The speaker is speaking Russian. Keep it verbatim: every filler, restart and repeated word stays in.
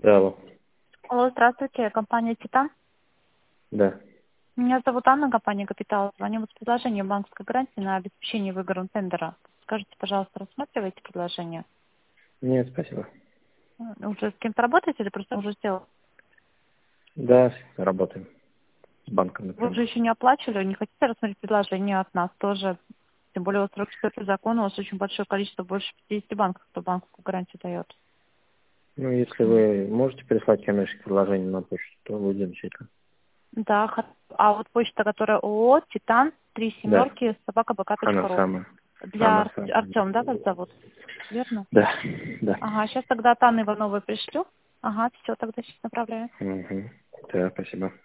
Да, алло. Алло, здравствуйте, компания «Титан». Да. Меня зовут Анна, компания «Капитал». Звоню вот с предложением банковской гарантии на обеспечение выигрыш тендера. Скажите, пожалуйста, рассматриваете предложение? Нет, спасибо. Э, Уже с кем-то работаете или просто уже сделал? Да, работаем. С банком, Вы например. уже еще не оплачивали, не хотите рассмотреть предложение от нас тоже? Тем более у вас сорок четвёртый закон, у вас очень большое количество, больше пятидесяти банков, кто банковскую гарантию дает. Ну, если вы можете прислать коммерческое предложение на почту, то будет замечательно. Да, хо- а вот почта, которая ООО «Титан», три Да, семерки, собака бэ ка точка она ру. самая. Для Она Ар- самая. Артем, да, вас зовут? Верно? Да, да. Ага, сейчас тогда от Анны Ивановой пришлю. Ага, все, тогда сейчас направляю. Угу. Да, спасибо.